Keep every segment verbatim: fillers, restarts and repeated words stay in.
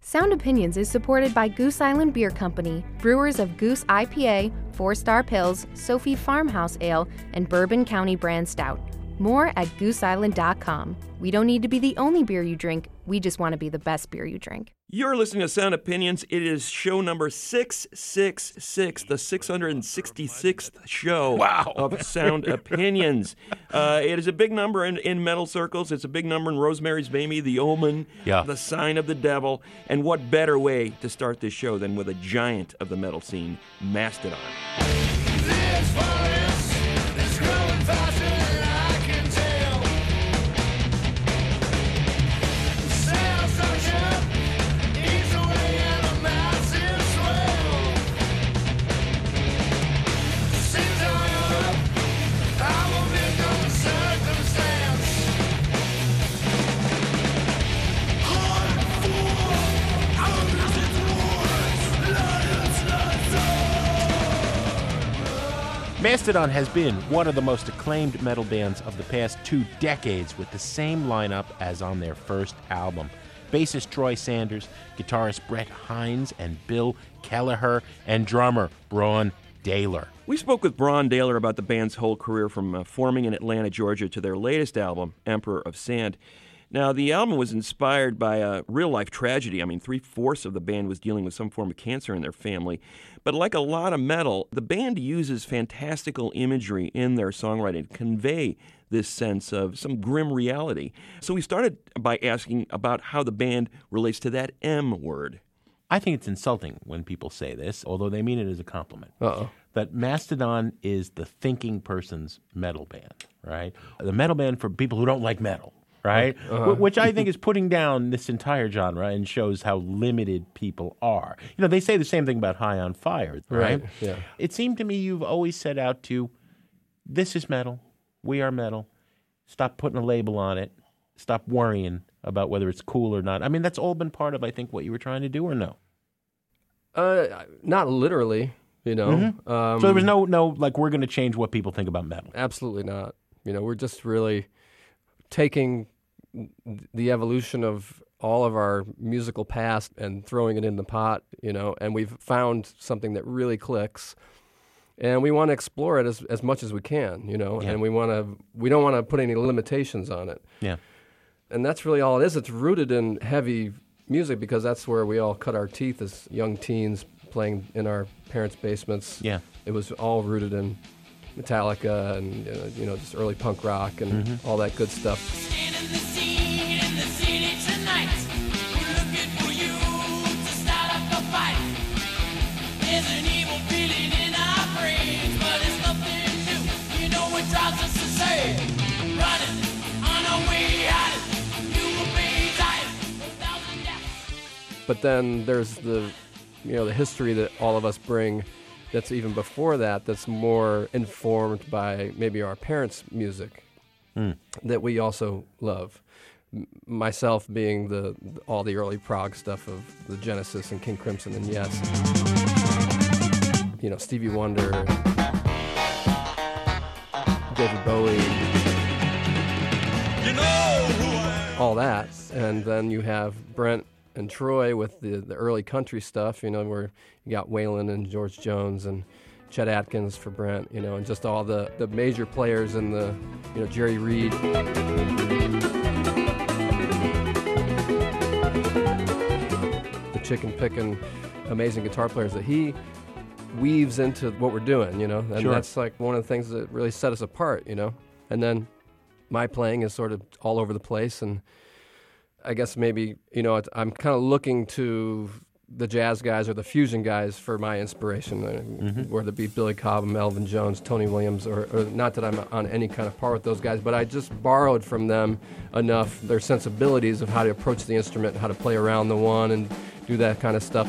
Sound Opinions is supported by Goose Island Beer Company, brewers of Goose I P A, Four Star Pils, Sophie Farmhouse Ale, and Bourbon County Brand Stout. More at goose island dot com. We don't need to be the only beer you drink. We just want to be the best beer you drink. You're listening to Sound Opinions. It is show number six six six, the six hundred sixty-sixth show wow. of Sound Opinions. Uh, it is a big number in, in metal circles. It's a big number in Rosemary's Baby, The Omen, yeah. The Sign of the Devil. And what better way to start this show than with a giant of the metal scene, Mastodon. This virus is growing faster than I can tell. Sound structure eats away at a massive swell. Since I'm up, I'm a victim of circumstance. Hard for others its wars, lions not so. Mastodon has been one of the most acclaimed metal bands of the past two decades with the same lineup as on their first album. Bassist Troy Sanders, guitarist Brett Hines, and Bill Kelleher, and drummer Braun Daler. We spoke with Braun Daler about the band's whole career from uh, forming in Atlanta, Georgia to their latest album, Emperor of Sand. Now, the album was inspired by a real-life tragedy. I mean, three-fourths of the band was dealing with some form of cancer in their family. But like a lot of metal, the band uses fantastical imagery in their songwriting to convey this sense of some grim reality. So we started by asking about how the band relates to that M word. I think it's insulting when people say this, although they mean it as a compliment. Uh-oh. That Mastodon is the thinking person's metal band, right? The metal band for people who don't like metal. Right? Uh-huh. Which I think is putting down this entire genre and shows how limited people are. You know, they say the same thing about High on Fire, right? Right, yeah. It seemed to me you've always set out to, this is metal, we are metal, stop putting a label on it, stop worrying about whether it's cool or not. I mean, that's all been part of, I think, what you were trying to do, or no? Uh, not literally, you know. Mm-hmm. Um, So there was no, no like, we're going to change what people think about metal. Absolutely not. You know, we're just really taking the evolution of all of our musical past and throwing it in the pot, you know, and we've found something that really clicks. And we want to explore it as as much as we can, you know, Yeah. and we want to we don't want to put any limitations on it. Yeah. And that's really all it is. It's rooted in heavy music because that's where we all cut our teeth as young teens playing in our parents' basements. Yeah. It was all rooted in Metallica and, uh, you know, just early punk rock and Mm-hmm. all that good stuff. In the scene, in the city tonight, we're looking for you to start up the fight. There's an evil feeling in our brains, but it's nothing new. You know what drives us to say, running on our way out. You will be dying a thousand deaths. But then there's the, you know, the history that all of us bring that's even before that, that's more informed by maybe our parents' music Mm. that we also love. M- myself being the all the early prog stuff of the Genesis and King Crimson and Yes. You know, Stevie Wonder, David Bowie, You know who I am. all that. And then you have Brent and Troy with the, the early country stuff, you know, where you got Waylon and George Jones and Chet Atkins for Brent, you know, and just all the, the major players in the, you know, Jerry Reed. The chicken picking amazing guitar players that he weaves into what we're doing, you know, and Sure. that's like one of the things that really set us apart, you know. And then my playing is sort of all over the place, and I guess maybe, you know, it's- I'm kind of looking to the jazz guys or the fusion guys for my inspiration, uh, Mm-hmm. whether it be Billy Cobham, Melvin Jones, Tony Williams, or, or not that I'm on any kind of par with those guys, but I just borrowed from them enough their sensibilities of how to approach the instrument, how to play around the one and do that kind of stuff.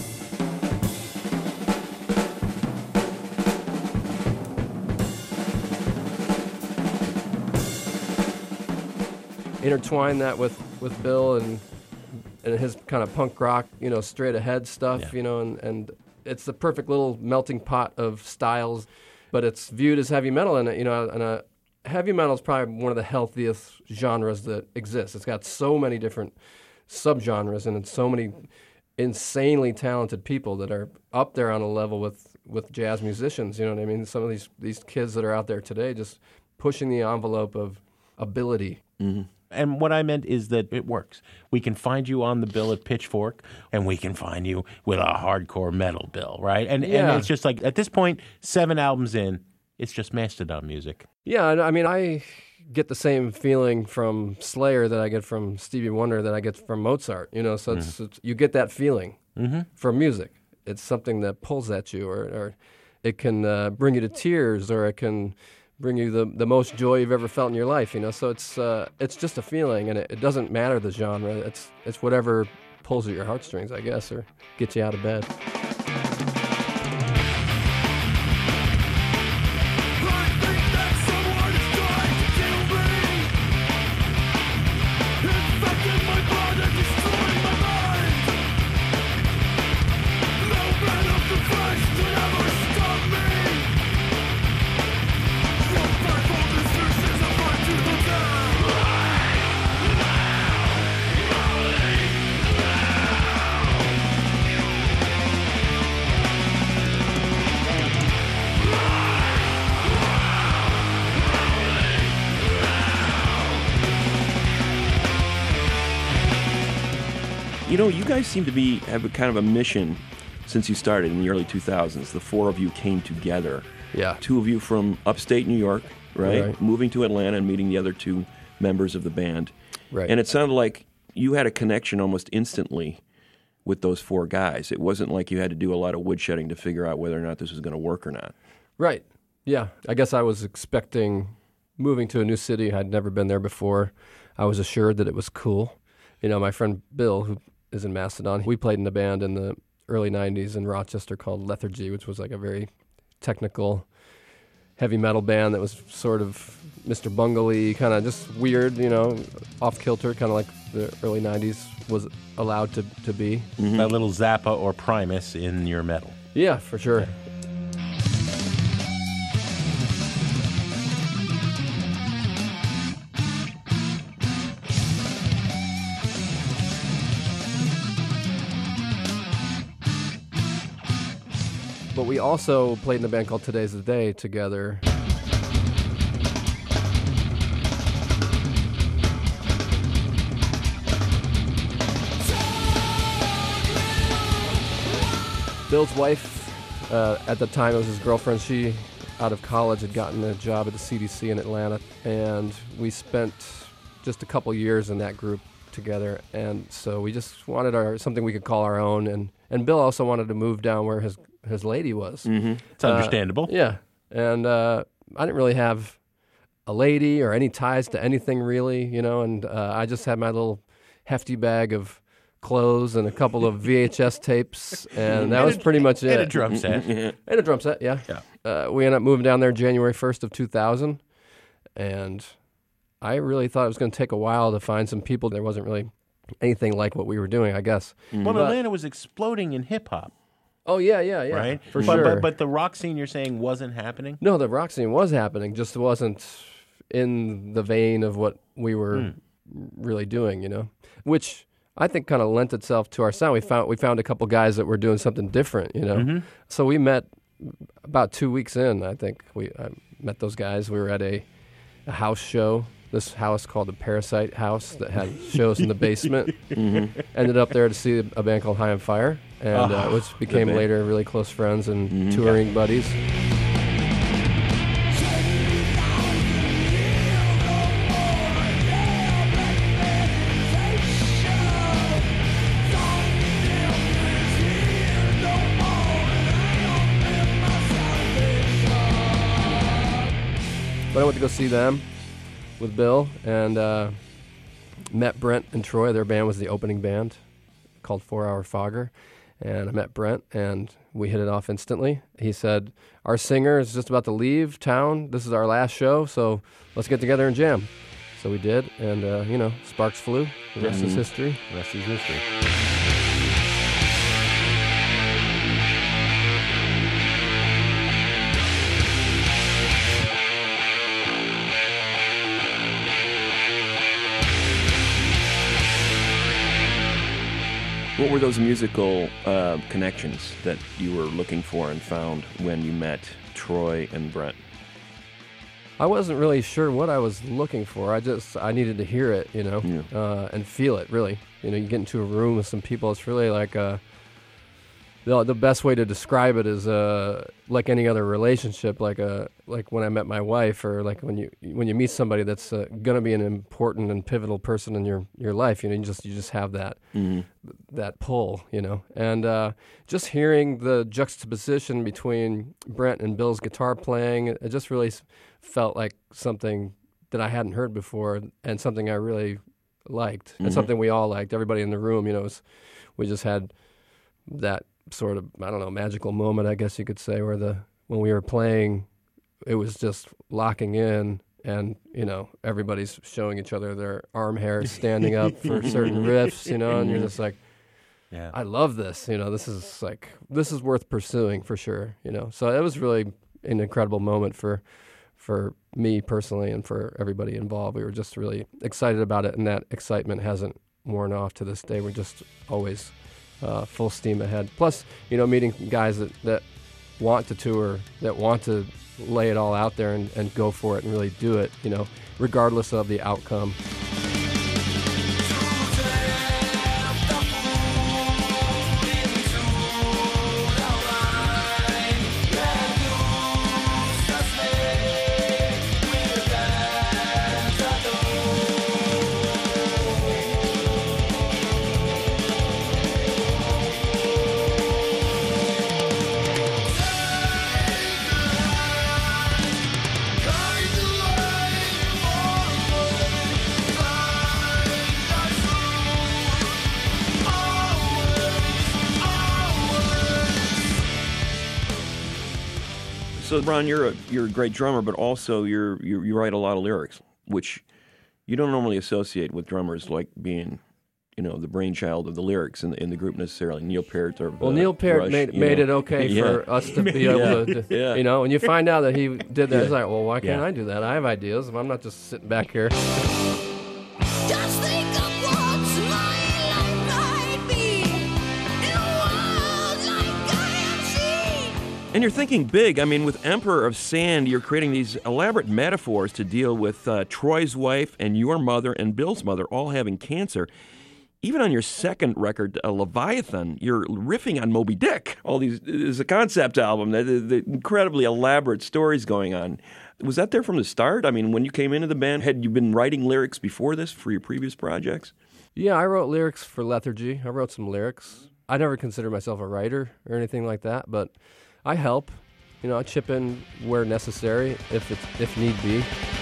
Intertwine that with, with Bill and and his kind of punk rock, you know, straight ahead stuff, Yeah. you know, and, and it's the perfect little melting pot of styles, but it's viewed as heavy metal, and you know, and a heavy metal is probably one of the healthiest genres that exists. It's got so many different subgenres and it's so many insanely talented people that are up there on a level with, with jazz musicians. You know what I mean? Some of these these kids that are out there today just pushing the envelope of ability. Mm-hmm. And what I meant is that it works. We can find you on the bill at Pitchfork, and we can find you with a hardcore metal bill, right? And Yeah. and it's just like, at this point, seven albums in, it's just Mastodon music. Yeah, and I mean, I get the same feeling from Slayer that I get from Stevie Wonder that I get from Mozart. You know, so it's, Mm-hmm. it's you get that feeling from music. It's something that pulls at you, or, or it can uh, bring you to tears, or it can bring you the, the most joy you've ever felt in your life. You know, so it's uh, it's just a feeling, and it, it doesn't matter the genre. It's it's whatever pulls at your heartstrings, I guess, or gets you out of bed. You know, you guys seem to be have a kind of a mission since you started in the early two thousands. The four of you came together. Yeah. Two of you from upstate New York, right? Right. Moving to Atlanta and meeting the other two members of the band. Right. And it sounded like you had a connection almost instantly with those four guys. It wasn't like you had to do a lot of woodshedding to figure out whether or not this was going to work or not. Right. Yeah. I guess I was expecting moving to a new city. I'd never been there before. I was assured that it was cool. You know, my friend Bill, who is in Mastodon, we played in a band in the early nineties in Rochester called Lethargy, which was like a very technical heavy metal band that was sort of Mister Bungle-y, kind of just weird, you know, off-kilter, kind of like the early nineties was allowed to, to be. A little Zappa or Primus in your metal. Yeah, for sure. But we also played in a band called Today's the Day together. Bill's wife, uh, at the time it was his girlfriend, she, out of college, had gotten a job at the C D C in Atlanta, and we spent just a couple years in that group together, and so we just wanted our something we could call our own, and, and Bill also wanted to move down where his, his lady was. Mm-hmm. It's understandable. Uh, yeah, and uh, I didn't really have a lady or any ties to anything really, you know, and uh, I just had my little hefty bag of clothes and a couple of V H S tapes, and that And was a- pretty much it. And a drum set. And a drum set, yeah. Yeah. Uh, we ended up moving down there January first of two thousand, and I really thought it was going to take a while to find some people. There wasn't really anything like what we were doing, I guess. Well, But- Atlanta was exploding in hip-hop, Oh, yeah, yeah, yeah. right? For but, sure. But, but the rock scene you're saying wasn't happening? No, the rock scene was happening, just wasn't in the vein of what we were Hmm. really doing, you know, which I think kind of lent itself to our sound. We found we found a couple guys that were doing something different, you know. Mm-hmm. So we met about two weeks in. I think we I met those guys. We were at a, a house show. This house called the Parasite House that had shows in the basement. Mm-hmm. Ended up there to see a band called High on Fire, and uh, Oh, which became band. later really close friends and Mhm. touring buddies. But I went to go see them with Bill and uh, met Brent and Troy. Their band was the opening band called Four Hour Fogger. And I met Brent, and we hit it off instantly. He said, our singer is just about to leave town. This is our last show, so let's get together and jam. So we did, and, uh, you know, sparks flew. The rest is Mhm. history. The rest is history. Well, what were those musical uh, connections that you were looking for and found when you met Troy and Brent? I wasn't really sure what I was looking for. I just I needed to hear it, you know, Yeah. uh, and feel it. Really, you know, you get into a room with some people. It's really like a, the the best way to describe it is uh, like any other relationship, like a like when I met my wife, or like when you when you meet somebody that's uh, gonna be an important and pivotal person in your, your life. You know, you just you just have that Mm-hmm. that pull, you know, and uh, just hearing the juxtaposition between Brent and Bill's guitar playing, it just really s- felt like something that I hadn't heard before, and something I really liked, Mhm. and something we all liked. Everybody in the room, you know, was, we just had that sort of, I don't know, magical moment, I guess you could say, where the when we were playing, it was just locking in. And, you know, everybody's showing each other their arm hairs standing up for certain riffs, you know, and you're just like, Yeah. I love this, you know, this is like, this is worth pursuing for sure, you know. So it was really an incredible moment for for me personally and for everybody involved. We were just really excited about it, and that excitement hasn't worn off to this day. We're just always uh, full steam ahead. Plus, you know, meeting guys that, that want to tour, that want to lay it all out there and, and go for it and really do it, you know, regardless of the outcome. So, Ron, you're a you're a great drummer, but also you're you, you write a lot of lyrics, which you don't normally associate with drummers, like being, you know, the brainchild of the lyrics in the, in the group necessarily. Neil Peart or Well, uh, Neil Peart Rush, made you made know. it okay Yeah. for us to be able to, to Yeah. you know, and you find out that he did that. It's like, well, why can't Yeah. I do that? I have ideas. I'm not just sitting back here. Just think of what my life might be in a world like I have seen. And you're thinking big. I mean, with Emperor of Sand, you're creating these elaborate metaphors to deal with uh, Troy's wife and your mother and Bill's mother all having cancer. Even on your second record, uh, Leviathan, you're riffing on Moby Dick. All these is a concept album. The, the, the incredibly elaborate stories going on. Was that there from the start? I mean, when you came into the band, had you been writing lyrics before this for your previous projects? Yeah, I wrote lyrics for Lethargy. I wrote some lyrics. I never considered myself a writer or anything like that, but I help. You know, I chip in where necessary, if it's, if need be.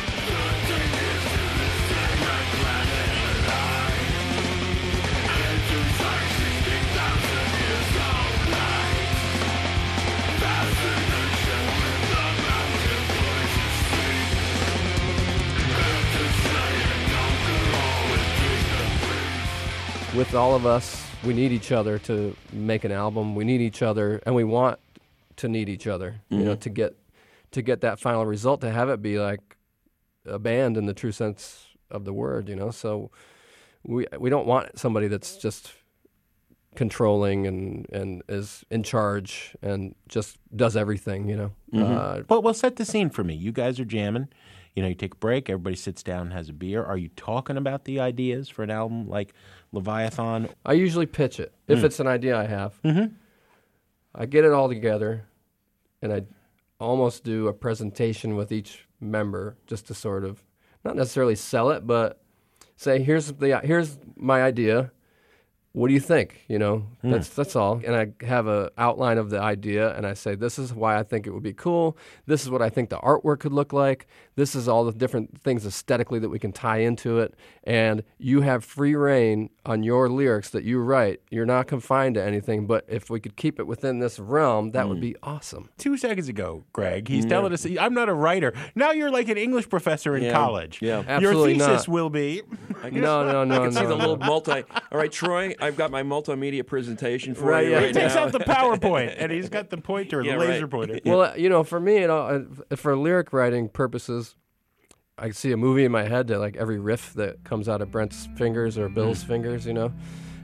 With all of us, we need each other to make an album. We need each other, and we want to need each other. You know, to get to get that final result, to have it be like a band in the true sense of the word. You know, so we we don't want somebody that's just controlling and and is in charge and just does everything. You know, uh, But well, set the scene for me. You guys are jamming. You know, you take a break. Everybody sits down and has a beer. Are you talking about the ideas for an album like Leviathan? I usually pitch it if it's an idea I have. Mm-hmm. I get it all together, and I almost do a presentation with each member just to sort of not necessarily sell it, but say, "Here's the here's my idea. What do you think?" You know, that's that's all. And I have a outline of the idea, and I say, "This is why I think it would be cool. This is what I think the artwork could look like. This is all the different things aesthetically that we can tie into it. And you have free reign on your lyrics that you write. You're not confined to anything. But if we could keep it within this realm, that would be awesome." Two seconds ago, Greg, he's telling us, I'm not a writer. Now you're like an English professor in Yeah. college. Yeah. Absolutely Your thesis not. will be... No, no, no, I can no. see the no. little multi. All right, Troy, I've got my multimedia presentation for Right, you yeah. right He takes now. out the PowerPoint, and he's got the pointer, Yeah, the laser right. pointer. Well, uh, you know, for me, it all, uh, for lyric writing purposes, I see a movie in my head that like every riff that comes out of Brent's fingers or Bill's fingers, you know,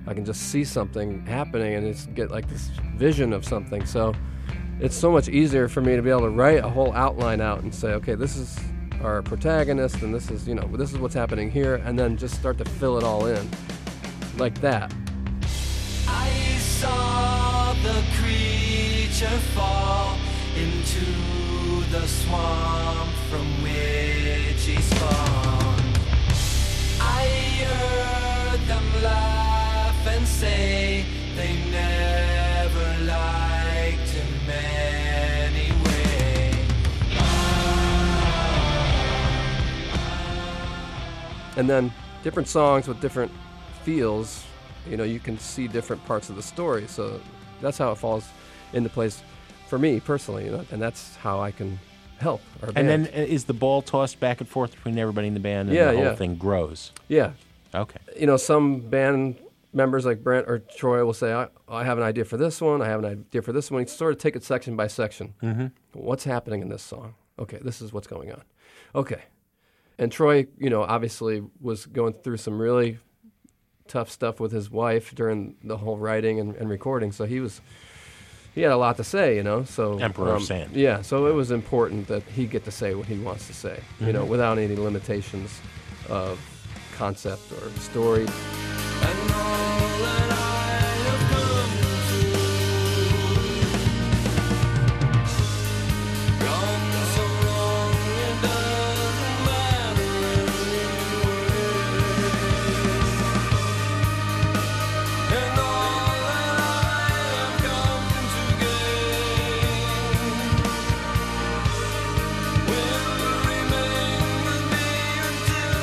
I can just see something happening and it's get like this vision of something. So it's so much easier for me to be able to write a whole outline out and say, okay, this is our protagonist and this is, you know, this is what's happening here, and then just start to fill it all in like that. I saw the creature fall into the swamp from which he spawned. I heard them laugh and say they never liked him anyway. And then different songs with different feels, you know, you can see different parts of the story. So that's how it falls into place for me personally, you know, and that's how I can help our band. And then uh, is the ball tossed back and forth between everybody in the band, and Yeah, the whole yeah. thing grows? Yeah. Okay. You know, some band members like Brent or Troy will say, I, I have an idea for this one, I have an idea for this one. You sort of take it section by section. Mm-hmm. What's happening in this song? Okay, this is what's going on. Okay. And Troy, you know, obviously was going through some really tough stuff with his wife during the whole writing and, and recording, so he was... He had a lot to say, you know. So Emperor um, of Sand. Yeah, so it was important that he get to say what he wants to say, you know, without any limitations of concept or story. And all that I have come to, gone so wrong it doesn't matter anyway. And all that I have come to gain will remain with me until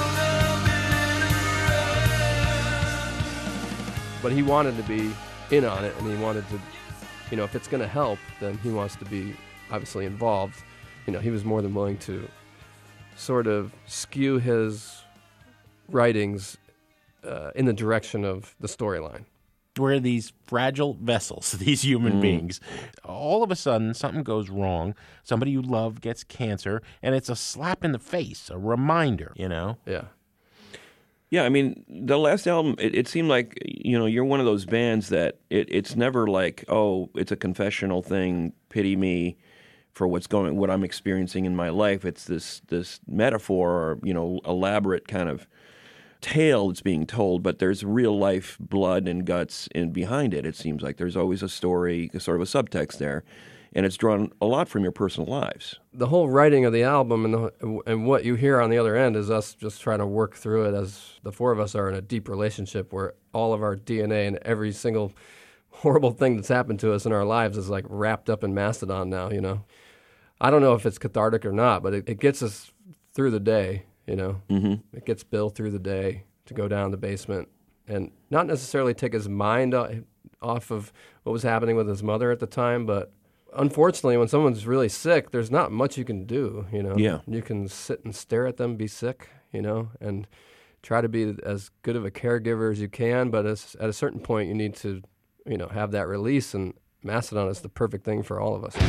the bitter end. But he wanted to be in on it, and he wanted to, you know, if it's going to help, then he wants to be obviously involved. You know, he was more than willing to sort of skew his writings uh, in the direction of the storyline. We're these fragile vessels, these human beings. All of a sudden, something goes wrong. Somebody you love gets cancer, and it's a slap in the face, a reminder, you know? Yeah. Yeah, I mean, the last album, it, it seemed like, you know, you're one of those bands that it, it's never like, oh, it's a confessional thing, pity me for what's going, what I'm experiencing in my life. It's this this metaphor or, you know, elaborate kind of tale that's being told, but there's real life blood and guts in behind it. It seems like there's always a story, sort of a subtext there, and it's drawn a lot from your personal lives. The whole writing of the album and the, and what you hear on the other end is us just trying to work through it as the four of us are in a deep relationship where all of our D N A and every single horrible thing that's happened to us in our lives is like wrapped up in Mastodon now, you know. I don't know if it's cathartic or not, but it, it gets us through the day, you know. Mm-hmm. It gets Bill through the day to go down the basement and not necessarily take his mind off of what was happening with his mother at the time, but unfortunately, when someone's really sick, there's not much you can do, you know. Yeah. You can sit and stare at them be sick, you know, and try to be as good of a caregiver as you can, but as, at a certain point, you need to, you know, have that release, and Mastodon is the perfect thing for all of us.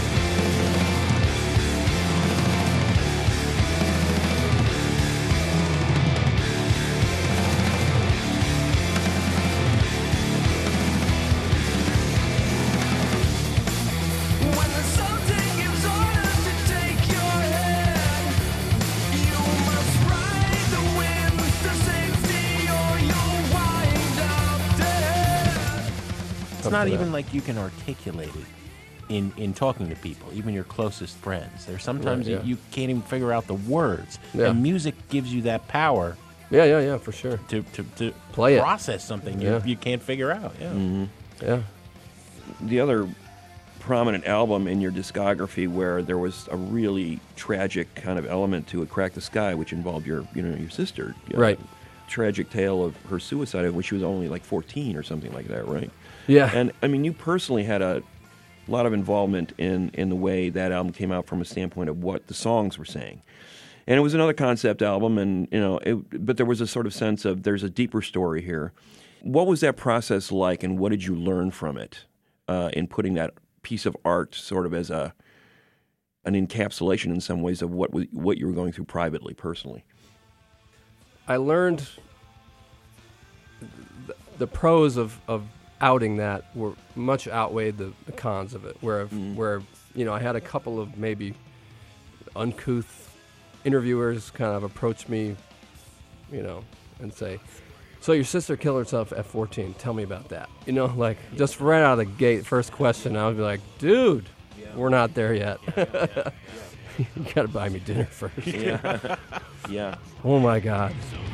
When the Sultan gives orders to take your head, you must ride the winds to safety or you'll wind up dead. It's not even like you can articulate it in, in talking to people, even your closest friends. There's sometimes Right, yeah. you, you can't even figure out the words. Yeah. And music gives you that power Yeah, yeah, yeah, for sure. to, to, to Play it. process something Yeah. you, you can't figure out. Yeah. Yeah. The other prominent album in your discography where there was a really tragic kind of element to it, Crack the Sky, which involved your, you know, your sister. Uh, Right. Tragic tale of her suicide when she was only like fourteen or something like that, right? Yeah. And I mean, you personally had a lot of involvement in, in the way that album came out from a standpoint of what the songs were saying. And it was another concept album, and you know, it, but there was a sort of sense of there's a deeper story here. What was that process like, and what did you learn from it uh, in putting that piece of art sort of as a an encapsulation in some ways of what was, what you were going through privately, personally? I learned th- the pros of, of outing that were much outweighed the, the cons of it. Where Mm. where you know I had a couple of maybe uncouth interviewers kind of approach me, you know, and say, "So your sister killed herself at fourteen. Tell me about that." You know, like just right out of the gate, first question, I would be like, "Dude, we're not there yet. You gotta buy me dinner first." Yeah. Yeah. Oh my God.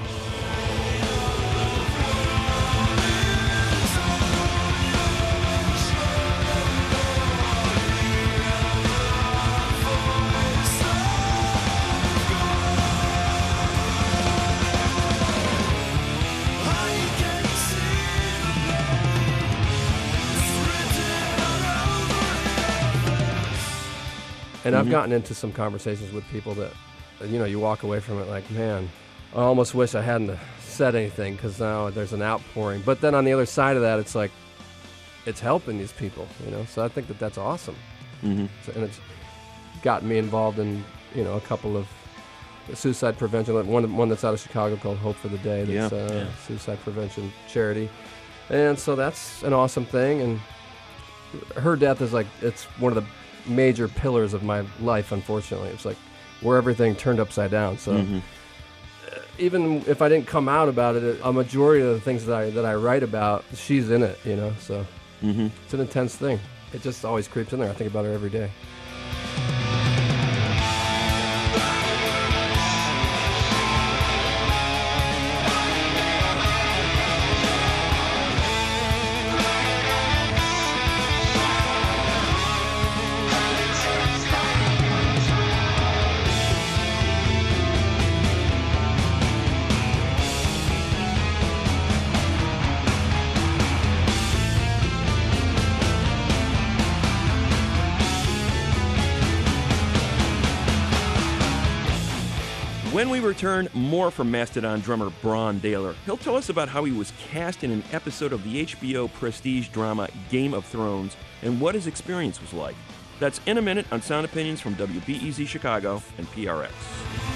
And I've gotten into some conversations with people that, you know, you walk away from it like, man, I almost wish I hadn't said anything because now there's an outpouring. But then on the other side of that, it's like, it's helping these people, you know. So I think that that's awesome. Mm-hmm. So, and it's gotten me involved in, you know, a couple of suicide prevention. One, one that's out of Chicago called Hope for the Day. That's Yeah. a Yeah. suicide prevention charity. And so that's an awesome thing. And her death is like, it's one of the major pillars of my life, unfortunately. It's like where everything turned upside down. So Mm-hmm. even if I didn't come out about it, a majority of the things that I that I write about, she's in it, you know. So Mm-hmm. it's an intense thing. It just always creeps in there. I think about her every day. When we return, more from Mastodon drummer Brann Dailor. He'll tell us about how he was cast in an episode of the H B O prestige drama Game of Thrones and what his experience was like. That's in a minute on Sound Opinions from W B E Z Chicago and P R X.